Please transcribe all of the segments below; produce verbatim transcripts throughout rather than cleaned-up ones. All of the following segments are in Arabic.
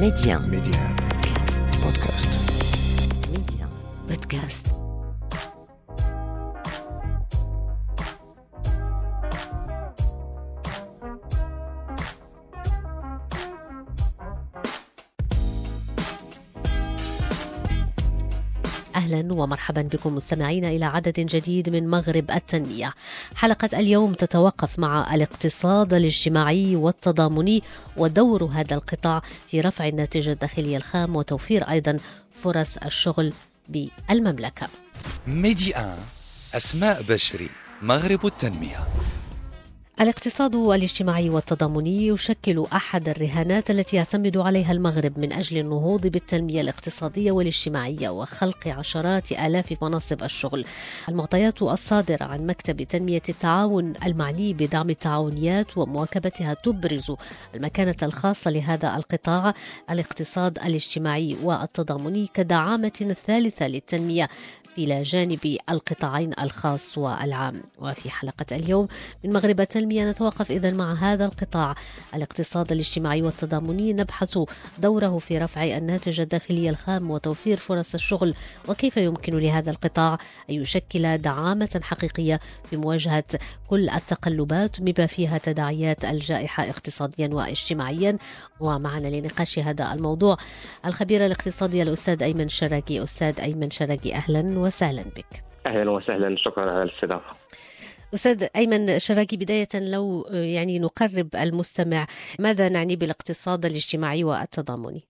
Média. Média. Podcast. Média. Podcast. أهلا ومرحبا بكم مستمعين إلى عدد جديد من مغرب التنمية. حلقة اليوم تتوقف مع الاقتصاد الاجتماعي والتضامني ودور هذا القطاع في رفع الناتج الداخلي الخام وتوفير أيضا فرص الشغل بالمملكة. ميدي آن أسماء بشري، مغرب التنمية. الاقتصاد الاجتماعي والتضامني يشكل أحد الرهانات التي يعتمد عليها المغرب من أجل النهوض بالتنمية الاقتصادية والاجتماعية وخلق عشرات آلاف مناصب الشغل. المعطيات الصادرة عن مكتب تنمية التعاون المعني بدعم التعاونيات ومواكبتها تبرز المكانة الخاصة لهذا القطاع الاقتصاد الاجتماعي والتضامني كدعامة ثالثة للتنمية إلى جانب القطاعين الخاص والعام. وفي حلقة اليوم من مغرب التنمية نتوقف إذن مع هذا القطاع الاقتصاد الاجتماعي والتضامني، نبحث دوره في رفع الناتج الداخلي الخام وتوفير فرص الشغل، وكيف يمكن لهذا القطاع أن يشكل دعامة حقيقية في مواجهة كل التقلبات بما فيها تداعيات الجائحة اقتصاديا واجتماعيا. ومعنا لنقاش هذا الموضوع الخبير الاقتصادي الأستاذ أيمن شراقي. أستاذ أيمن شراقي، أهلا وسهلا بك. أهلا وسهلا، شكرا على الاستضافة. أستاذ أيمن شراقي، بداية لو يعني نقرب المستمع ماذا نعني بالاقتصاد الاجتماعي والتضامني؟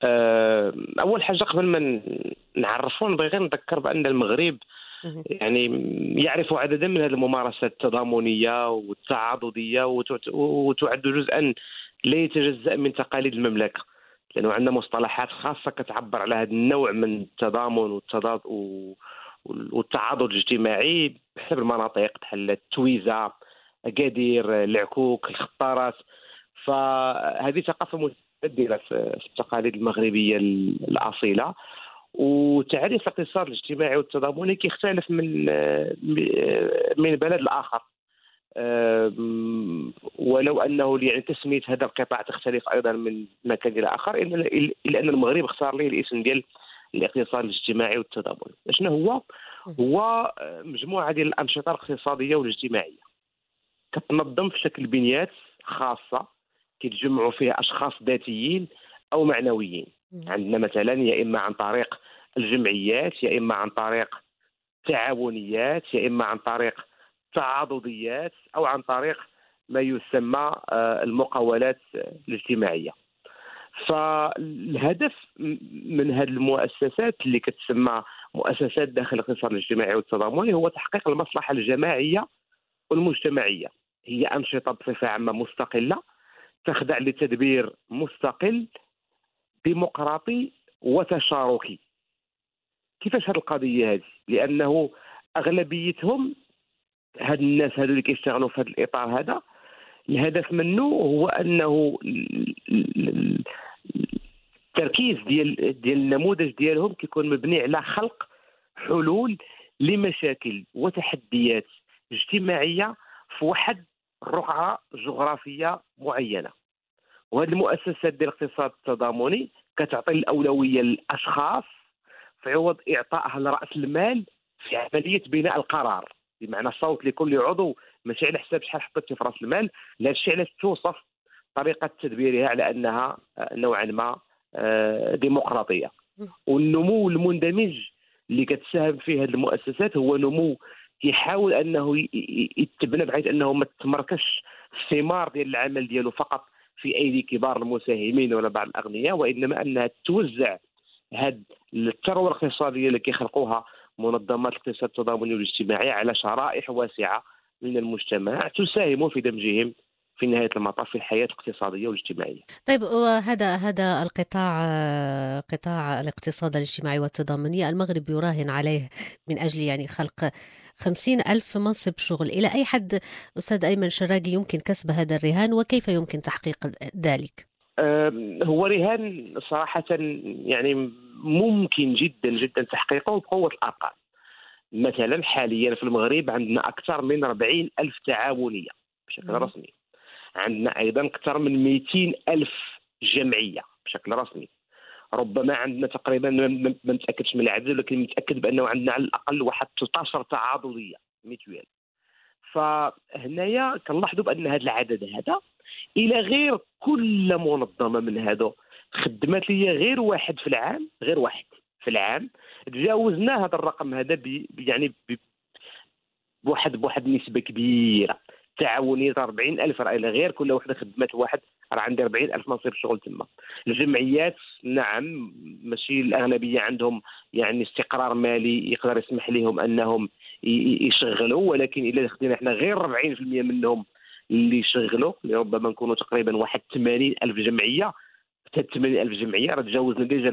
أول حاجة قبل ما نعرفون نبغي غير نذكر بأن المغرب يعني يعرف عددا من هذه الممارسات التضامنية والتعاضدية وتعد جزءا لا يتجزأ من تقاليد المملكة، لأنه عندنا مصطلحات خاصة كتعبر على هذا النوع من التضامن والتضاد والتعاضد الاجتماعي بحسب المناطق بحال التويزة، أكادير، العكوك، الخطارات. فهذه ثقافة متبدلة في التقاليد المغربية الأصيلة. وتعريف الاقتصاد الاجتماعي والتضامني كيختلف من من بلد لآخر، ولو أنه يعني تسمية هذا القطاع تختلف أيضا من مكان إلى آخر، إلا أن المغرب اختار له الاسم ديال الاقتصاد الاجتماعي والتضامني. شنو هو؟ هو مجموعة ديال الأنشطة الاقتصادية والاجتماعية كتنظم في شكل بنيات خاصة كيتجمعوا فيها أشخاص ذاتيين أو معنويين. عندنا مثلا يا إما عن طريق الجمعيات، يا إما عن طريق تعاونيات، يا إما عن طريق تعاضديات، أو عن طريق ما يسمى المقاولات الاجتماعية. فالهدف من هذه المؤسسات اللي كتسمى مؤسسات داخل الاقتصاد الاجتماعي والتضامني هو تحقيق المصلحة الجماعية والمجتمعية. هي أنشطة بصفة عامة مستقلة تخضع لتدبير مستقل ديمقراطي وتشاركي. كيفاش هذه القضية هذه؟ لأنه أغلبيتهم هاد الناس هادو اللي كيشتغلوا في هذا الإطار هذا الهدف منه هو أنه التركيز ديال ديال النموذج ديالهم كيكون مبني على خلق حلول لمشاكل وتحديات اجتماعية في واحد رقعة جغرافية معينة. وهذه المؤسسات ديال الاقتصاد التضامني كتعطي الأولوية للأشخاص في عوض إعطائها لرأس المال في عملية بناء القرار، بمعنى صوت لكل عضو ماشي على حساب شحال حطيتي في راس المال. لا الشيء علاش توصف طريقة تدبيرها على أنها نوعا ما ديمقراطية. والنمو المندمج اللي كتساهم فيه هذه المؤسسات هو نمو يحاول أنه يتبنى بحيث أنه ما تتمركش الثمار ديال العمل ديالو فقط في أيدي كبار المساهمين ولا بعض الأغنياء، وإنما أنها توزع هذه الثروة الاقتصادية اللي كيخلقوها منظمات الاقتصاد التضامني والاجتماعي على شرائح واسعة من المجتمع تساهم في دمجهم في نهاية المطاف في الحياة الاقتصادية والاجتماعية. طيب، وهذا هذا القطاع قطاع الاقتصاد الاجتماعي والتضامني المغرب يراهن عليه من أجل يعني خلق خمسين ألف منصب شغل. إلى أي حد أستاذ أيمن شراقي يمكن كسب هذا الرهان وكيف يمكن تحقيق ذلك؟ هو رهان صراحة يعني ممكن جدا جدا تحقيقه بقوة الأرقام. مثلا حاليا في المغرب عندنا أكثر من أربعين ألف تعاونية بشكل رسمي، عندنا أيضا أكثر من مئتين ألف جمعية بشكل رسمي. ربما عندنا تقريبا ما متاكدش من العدد، ولكن متاكد بانه عندنا على الاقل واحد ثلاثة عشر تعاضديه ميتوال. فهنايا كنلاحظوا بان هذا العدد هذا الى غير كل منظمه من هذا خدمات لي غير واحد في العام، غير واحد في العام تجاوزنا هذا الرقم هذا بي يعني بي بواحد بواحد النسبه كبيره. تعاونيات أربعين ألف، راه إلى غير كل وحده خدمات واحد راه عندي أربعين ألف منصب شغل تما. الجمعيات نعم ماشي الاغلبيه عندهم يعني استقرار مالي يقدر يسمح لهم انهم يشغلوا، ولكن الا خدينا احنا غير أربعين بالمئة منهم اللي يشغلوا، اللي ربما نكونوا تقريبا واحد ثمانين ألف جمعيه، حتى ثمانين ألف جمعيه راه تجاوزنا ديجا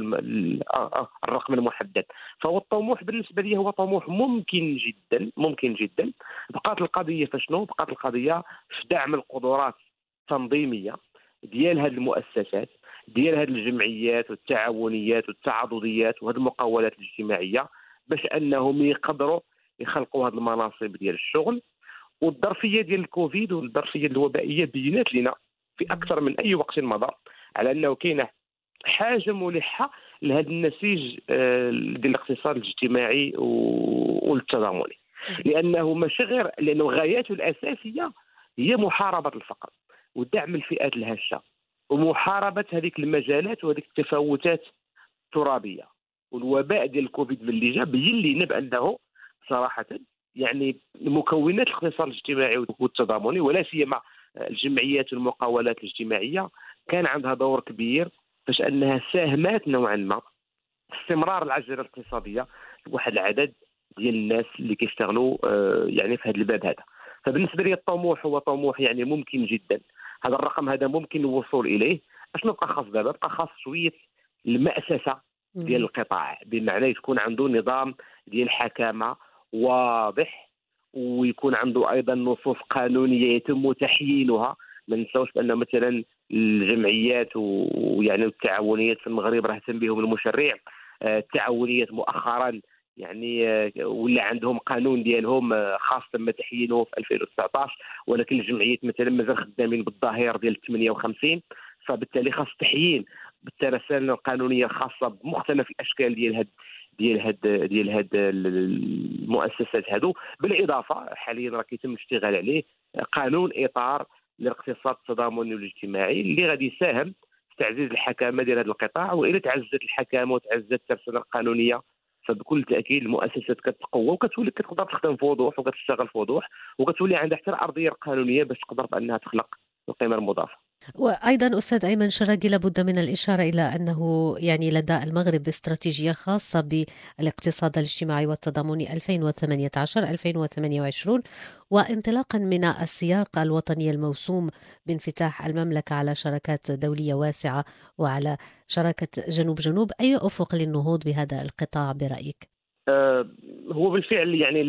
الرقم المحدد. فهو الطموح بالنسبه لي هو طموح ممكن جدا، ممكن جدا. بقات القضيه فشنو؟ بقات القضيه في دعم القدرات التنظيميه ديال هذه المؤسسات، ديال هذه الجمعيات والتعاونيات والتعاضديات وهذه المقاولات الاجتماعيه، باش انهم يقدروا يخلقوا هذه المناصب ديال الشغل. والظرفيه ديال الكوفيد والظرفيه الوبائيه بينات لنا في اكثر من اي وقت مضى على انه كاينه حاجه ملحه لهذا النسيج ديال الاقتصاد الاجتماعي والتضامني، لانه ماشي غير لانه غاياته الاساسيه هي محاربه الفقر ودعم الفئات الهشه ومحاربه هذيك المجالات وهذيك التفاوتات الترابيه. والوباء ديال الكوفيد ملي جا بين لنا بانه صراحه يعني مكونات الاقتصاد الاجتماعي والتضامني ولا سيما الجمعيات والمقاولات الاجتماعيه كان عندها دور كبير باش انها ساهمت نوعا ما في استمرار العجله الاقتصاديه لواحد العدد ديال الناس اللي كيشتغلوا يعني في هذا الباب هذا. فبالنسبه لي الطموح هو طموح يعني ممكن جدا، هذا الرقم هذا ممكن الوصول اليه. اشنو بقى خاص دابا؟ بقى خاص شويه المأسسه ديال القطاع، بمعنى تكون عنده نظام ديال الحكامه واضح، ويكون عنده ايضا نصوص قانونيه يتم تحيينها. ما ننساوش بان مثلا الجمعيات ويعني التعاونيات في المغرب راه تم بهم المشرع. التعاونيات مؤخرا يعني ولا عندهم قانون ديالهم خاص تم تحيينه في ألفين وتسعطاش، ولكن الجمعيات مثلا مازال خدامين بالظاهر ديال ثمانية وخمسين، فبالتالي خاص تحيين بالترسانه القانونيه الخاصه بمختلف الاشكال ديال هاد ديال هاد ديال هاد المؤسسات هادو. بالاضافه حاليا راه كيتم الاشتغال عليه قانون اطار للاقتصاد التضامني والاجتماعي اللي غادي يساهم في تعزيز الحكامه ديال هذا القطاع. والى تعززت الحكامه وتعززت الترسانه القانونيه فبكل تاكيد المؤسسات كتقوى وكتولي كتقدر تخدم في وضوح وكتشتغل في وضوح وكتولي عندها حتى الارضيه القانونيه باش تقدر بانها تخلق القيمه المضافه. وأيضا أستاذ أيمن شراقي لابد من الإشارة إلى أنه يعني لدى المغرب استراتيجية خاصة بالاقتصاد الاجتماعي والتضامني ألفين وثمانية عشر ألفين وثمانية وعشرين، وانطلاقا من السياق الوطني الموسوم بانفتاح المملكة على شراكات دولية واسعة وعلى شراكة جنوب جنوب، أي أفق للنهوض بهذا القطاع برأيك؟ أه هو بالفعل يعني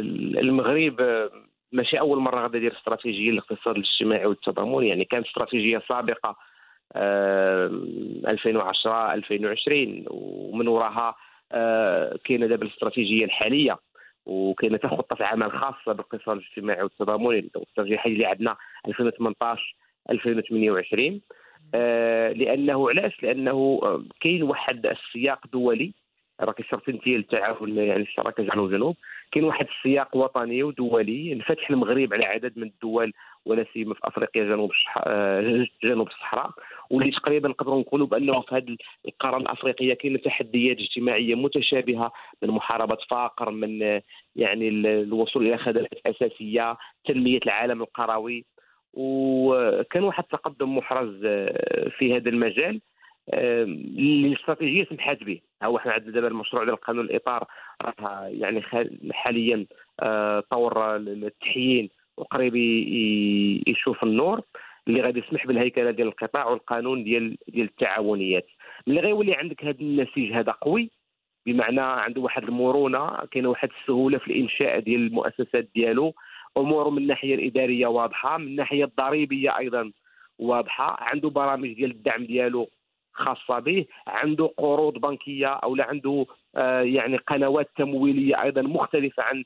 المغرب ماشي اول مره غادي يدير استراتيجيه للاقتصاد الاجتماعي والتضامني، يعني كانت استراتيجيه سابقه آه ألفين وعشرة ألفين وعشرين ومن وراها آه كاينه دابا الاستراتيجيه الحاليه وكاينه خطه عمل خاصه بالاقتصاد الاجتماعي والتضامني. الاستراتيجيه اللي عندنا ألفين وثمنطاش ألفين وثمانية وعشرين آه لانه علاش؟ لانه كاين واحد السياق دولي راه كيشرط انت التعاون يعني الشراكه جنوب جنوب، كاين واحد السياق وطني ودولي انفتح المغرب على عدد من الدول ولا سيما في افريقيا جنوب جنوب الصحراء، واللي تقريبا نقدروا نقولوا بانه في هذه القاره الافريقيه كاين تحديات اجتماعيه متشابهه من محاربه فقر، من يعني الوصول الى خدمات اساسيه، تنميه العالم القروي. وكان واحد التقدم محرز في هذا المجال اللي الاستراتيجيه سمحات به. هو احنا عندنا دابا المشروع ديال قانون الاطار راه يعني حاليا طور التحيين وقريب يشوف النور، اللي غادي يسمح بالهيكله ديال القطاع والقانون ديال ديال التعاونيات. ملي غيولي عندك هذا النسيج هذا قوي بمعنى عنده واحد المرونه، كاينه واحد السهوله في الانشاء ديال المؤسسات ديالو، اموره من الناحيه الاداريه واضحه، من الناحيه الضريبيه ايضا واضحه، عنده برامج ديال الدعم ديالو خاصه به، عنده قروض بنكيه او لا عنده آه يعني قنوات تمويليه ايضا مختلفه عن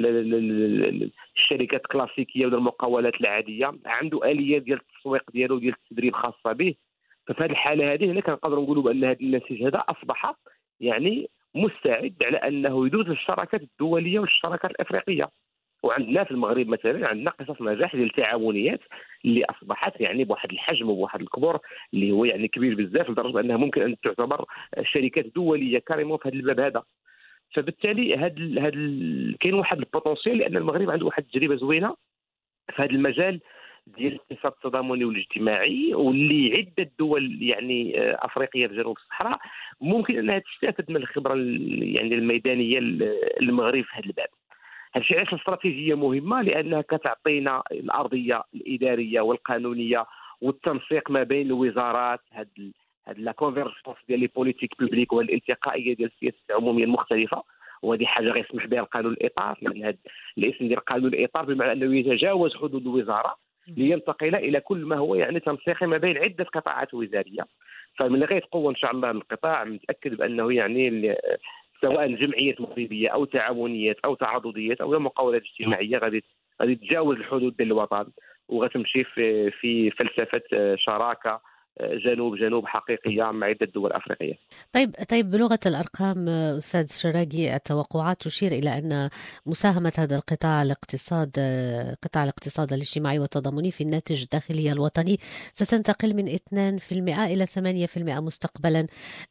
الشركات الكلاسيكيه ولا المقاولات العاديه، عنده اليات ديال التسويق ديالو ديال التدريب خاصه به. ففي هذه الحاله هذه هنا كنقدروا نقولوا بان هذا النسيج هذا اصبح يعني مستعد على انه يدوز للشراكات الدوليه والشراكات الافريقيه. وعندنا في المغرب مثلا عندنا قصص نجاح ديال التعاونيات اللي اصبحت يعني بواحد الحجم وبواحد الكبر اللي هو يعني كبير بزاف، لدرجه انها ممكن ان تعتبر شركات دوليه كريمه في هذا الباب هذا. فبالتالي هذا هذا كاين واحد البوتنسيال، لان المغرب عنده واحد التجربه زوينه في هذا المجال ديال الاقتصاد التضامني والاجتماعي، واللي عده دول يعني افريقيه في جنوب الصحراء ممكن انها تستفد من الخبره يعني الميدانيه المغرب في هذا الباب. هذا الشيء علاش الاستراتيجيه مهمه، لانها كتعطينا الارضيه الاداريه والقانونيه والتنسيق ما بين الوزارات، هاد هاد لا كونفيرجنس ديال لي بوليتيك بوبليك والالتقائيه ديال السياسات العموميه المختلفه. وهذه حاجه غيسمح بها القانون الاطار، لان هذا الاسم ديال قانون الاطار بمعنى انه يتجاوز حدود الوزاره لينتقل الى كل ما هو يعني تنسيقي ما بين عده قطاعات وزاريه. فمن غير قوه ان شاء الله القطاع متاكد بانه يعني سواء جمعيات مغربيه او تعاونيات او تعاضديات او مقاولات اجتماعيه غادي غادي تتجاوز الحدود ديال الوطن، وغتمشي في في فلسفه شراكه جنوب جنوب حقيقيه مع عده دول افريقيه. طيب طيب بلغه الارقام استاذ شراقي، التوقعات تشير الى ان مساهمه هذا القطاع الاقتصاد قطاع الاقتصاد الاجتماعي والتضامني في الناتج الداخلي الوطني ستنتقل من اثنين بالمئة الى ثمانية بالمئة مستقبلا.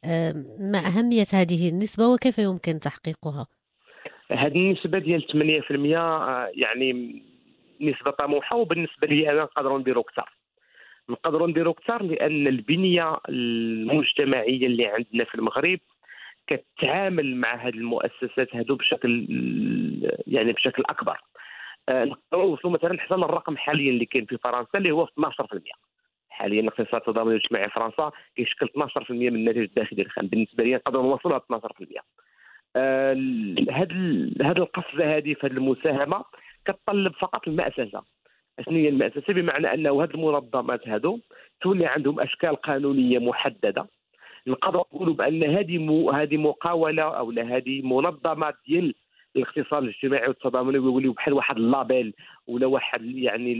ما اهميه هذه النسبه وكيف يمكن تحقيقها؟ هذه النسبه ديال ثمانية بالمئة يعني نسبه طموحه، وبالنسبه لي انا نقدروا نديروا اكثر. نقدروا نديروا اكثر لان البنيه المجتمعيه اللي عندنا في المغرب كتعامل مع هذه المؤسسات هذو بشكل يعني بشكل اكبر. نقدروا نوصلوا مثلا حتى للرقم حاليا اللي كاين في فرنسا اللي هو اثنا عشر بالمئة. حاليا الاقتصاد التضامني والاجتماعي في فرنسا كيشكل اثنا عشر بالمئة من الناتج الداخلي الخام. بالنسبه لي نقدروا نوصلوا ل اثنا عشر بالمئة. هذه هذه القفزه هذه في هذه المساهمه كتطلب فقط المؤسسه. شنو هي المؤسسه؟ بمعنى انه هذه المنظمات هذو تولي عندهم اشكال قانونيه محدده. نقدر نقولوا بان هذه مو هذه مقاوله او لا هذه منظمات ديال الاقتصاد الاجتماعي والتضامني ويوليو بحال واحد اللابيل ولا واحد يعني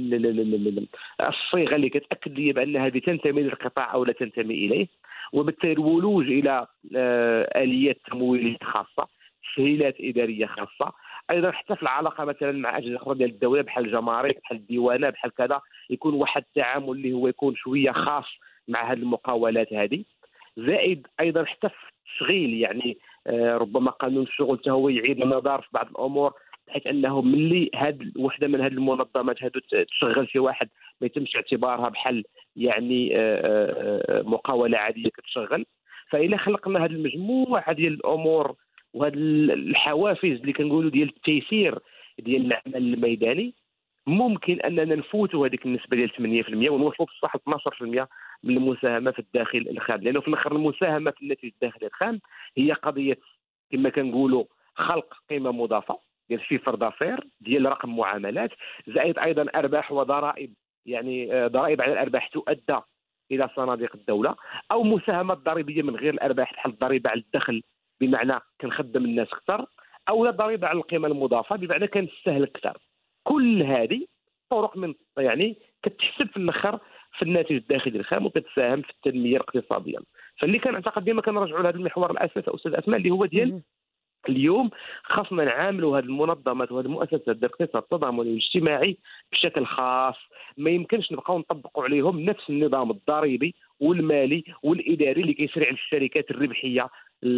الصيغه اللي كتاكد لي بان هذه تنتمي للقطاع او لا تنتمي اليه. وبالتالي الولوج الى اليات تمويليه خاصه، تسهيلات اداريه خاصه، ايضا حتى في العلاقه مثلا مع اجهزه اخرى ديال الدوله بحال الجمارك بحال الديوانه بحال كذا، يكون واحد التعامل اللي هو يكون شويه خاص مع هذه المقاولات هذه. زائد ايضا حتى في التشغيل يعني آه ربما قانون الشغل حتى هو يعيد النظر في بعض الامور، بحيث انه ملي هذه وحده من هذه المنظمات هذو تشغل شي واحد ما يتمش اعتبارها بحال يعني آه آه مقاوله عاديه كتشغل. فإلا خلقنا هذه المجموعه ديال الامور وهذه الحوافز اللي كنقولوا ديال التيسير ديال العمل الميداني، ممكن اننا نفوتوا هذيك النسبه ديال ثمانية بالمئة ونوصلوا بصح اثنا عشر بالمئة من المساهمه في الداخل الخام. لانه في الاخر المساهمه في الناتج الداخلي الخام هي قضيه كما كنقولوا خلق قيمه مضافه ديال شيفر دافير ديال رقم معاملات، زائد ايضا ارباح وضرائب، يعني ضرائب على الارباح تؤدى الى صناديق الدوله، او مساهمات ضريبيه من غير الارباح بحال الضريبه على الدخل بمعنى كنخدم الناس اكثر، او لا ضريبه على القيمه المضافه بمعنى كنستهلك اكثر. كل هذه طرق من يعني كتحسب في الاخر في الناتج الداخلي الخام وكتساهم في التنميه الاقتصاديه. فاللي كنعتقد ديما كنرجعوا لهذا المحور الاساسي استاذ اسماء اللي هو ديال اليوم خاصنا نعاملوا هذه المنظمات وهذه المؤسسات ديال الاقتصاد التضامني والاجتماعي بشكل خاص. ما يمكنش نبقاو نطبقوا عليهم نفس النظام الضريبي والمالي والاداري اللي كيشرع للشركات الربحيه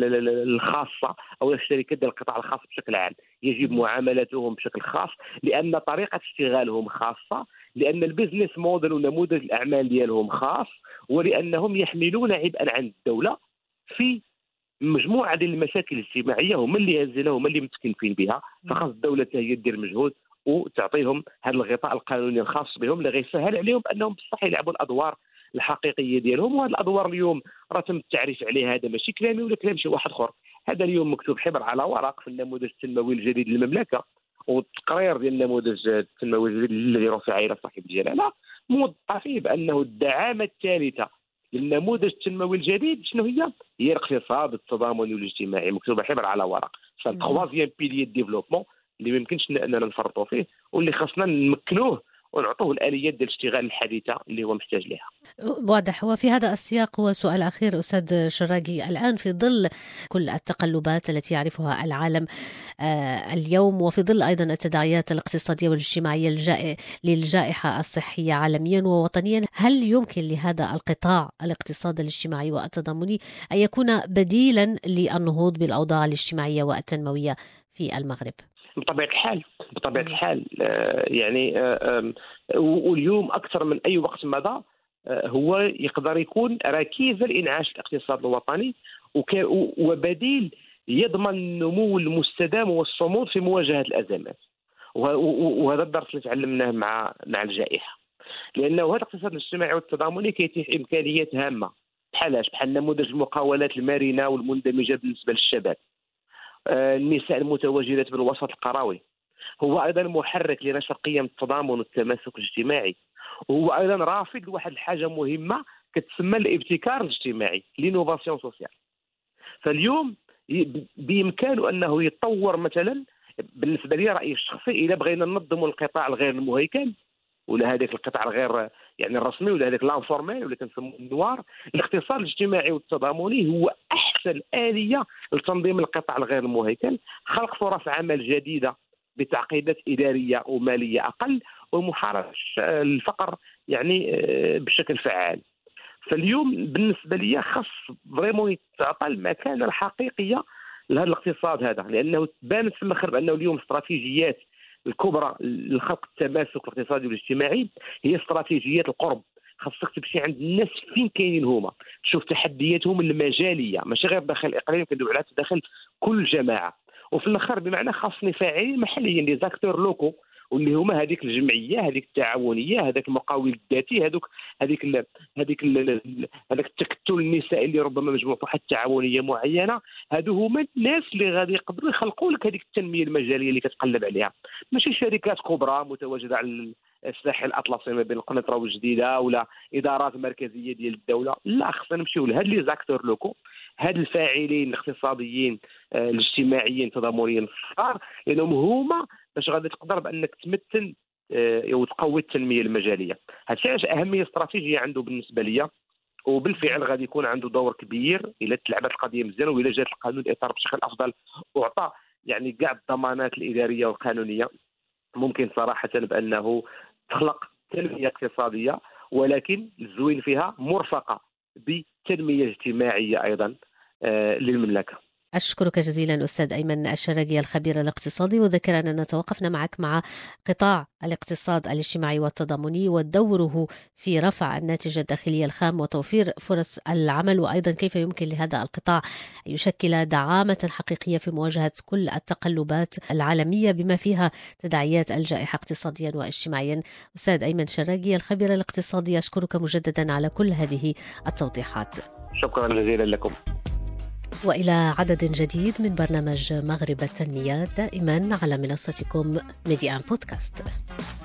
الخاصه او الشركات ديال القطاع الخاص بشكل عام. يجب معاملتهم بشكل خاص لان طريقه اشتغالهم خاصه، لان البزنس موديل ونموذج الاعمال ديالهم خاص، ولانهم يحملون عبئا عن الدوله في مجموعه ديال المشاكل الاجتماعيه هما اللي هزيناها هما اللي متكلفين بها. فخاص الدوله هي دير مجهود وتعطيهم هذا الغطاء القانوني الخاص بهم اللي غيسهل عليهم انهم بصح يلعبوا الادوار الحقيقيه ديالهم. وهذه الادوار اليوم راه تم التعريف عليها، هذا ماشي كلامي ولا كلام شي واحد اخر، هذا اليوم مكتوب حبر على ورق في النموذج التنموي الجديد للمملكه، والتقرير ديال النموذج التنموي الجديد الذي رفع الى صاحب الجلاله موضح فيه بانه الدعامه الثالثه للنموذج التنموي الجديد شنو هي؟ هي الاقتصاد التضامني والاجتماعي، مكتوبه حبر على ورق. فالتروازيام بيلي ديفلوبمون اللي ما يمكنش اننا نفرطوا فيه واللي خاصنا نمكنوه ونعطوه الآليات ديال الاشتغال الحديثة اللي هو محتاج لها. واضح. وفي هذا السياق وسؤال أخير أستاذ شراقي، الآن في ظل كل التقلبات التي يعرفها العالم آه اليوم، وفي ظل أيضا التداعيات الاقتصادية والاجتماعية الجائ... للجائحة الصحية عالميا ووطنيا، هل يمكن لهذا القطاع الاقتصاد الاجتماعي والتضامني أن يكون بديلا للنهوض بالأوضاع الاجتماعية والتنموية في المغرب؟ بطبيعة الحال بطبيعة الحال آه يعني آه واليوم أكثر من أي وقت مضى آه هو يقدر يكون ركيزة لإنعاش الاقتصاد الوطني وبديل يضمن النمو المستدام والصمود في مواجهة الأزمات. وهذا الدرس اللي تعلمناه مع مع الجائحة، لأنه هذا الاقتصاد الاجتماعي والتضامني كيتيح إمكانيات هامة بحالاش بحال نموذج المقاولات المرنة والمندمجة بالنسبة للشباب، النساء المتواجدات بالوسط القروي، هو ايضا محرك لنشر قيم التضامن والتماسك الاجتماعي، وهو ايضا رافد لواحد الحاجه مهمه كتسمى الابتكار الاجتماعي لينوفاسيون سوسيال. فاليوم بامكانه انه يتطور. مثلا بالنسبه لي رايي الشخصي، اذا بغينا ننظموا القطاع الغير المهيكل ولا هذاك القطاع الغير يعني الرسمي ولا هذاك لانفورمال ولا كنسموه النوار، الاقتصاد الاجتماعي والتضامني هو احسن آلية لتنظيم القطاع الغير المهيكل، خلق فرص عمل جديدة بتعقيدات إدارية ومالية أقل، ومحاربة الفقر يعني بشكل فعال. فاليوم بالنسبة لي خاص فريمون يتعطى المكانة الحقيقية لهذا الاقتصاد هذا، لأنه بانت في المغرب أنه اليوم استراتيجيات الكبرى لخلق التماسك الاقتصادي والاجتماعي هي استراتيجيات القرب. خاصك تمشي عند الناس فين كاينين هما، تشوف تحدياتهم المجاليه ماشي غير داخل الاقليم، كندوي على داخل كل جماعه. وفي الاخر بمعنى خاصني فاعلين محليين لي زاكتور لوكو، واللي هما هذيك الجمعيه، هذيك التعاونيه، هذاك المقاول الذاتي، هذوك هذيك ال هذيك هذاك التكتل النسائي اللي ربما مجموع في واحد التعاونيه معينه. هادو هما الناس اللي غادي يقدروا يخلقوا لك هذيك التنميه المجاليه اللي كتقلب عليها، ماشي شركات كبرى متواجده على الساحل الاطلسي ما بين القنيطره والجديده ولا ادارات مركزيه ديال الدوله. لا، خصنا نمشيو لهاد لي زاكتور لوكو، هاد الفاعلين الاقتصاديين آه الاجتماعيين التضامنيين الصغار، لانهم هما باش غادي تقدر بانك تمثل آه وتقوي التنميه المجاليه. هادشي علاش اهميه استراتيجيه عنده بالنسبه ليا، وبالفعل غادي يكون عنده دور كبير الى تلعبت القضيه مزيان والى جات القانون الاطار بشكل افضل واعطى يعني كاع الضمانات الاداريه والقانونيه. ممكن صراحه بانه تخلق تنميه اقتصاديه، ولكن الزوين فيها مرفقه بتنميه اجتماعيه ايضا آه للمملكه. أشكرك جزيلا أستاذ أيمن الشراقي الخبير الاقتصادي. وذكر أننا توقفنا معك مع قطاع الاقتصاد الاجتماعي والتضامني ودوره في رفع الناتج الداخلي الخام وتوفير فرص العمل، وأيضا كيف يمكن لهذا القطاع أن يشكل دعامة حقيقية في مواجهة كل التقلبات العالمية بما فيها تداعيات الجائحة اقتصاديا واجتماعيا. أستاذ أيمن الشراقي الخبير الاقتصادي، أشكرك مجددا على كل هذه التوضيحات. شكرا جزيلا لكم. وإلى عدد جديد من برنامج مغرب التنمية، دائما على منصتكم ميديان بودكاست.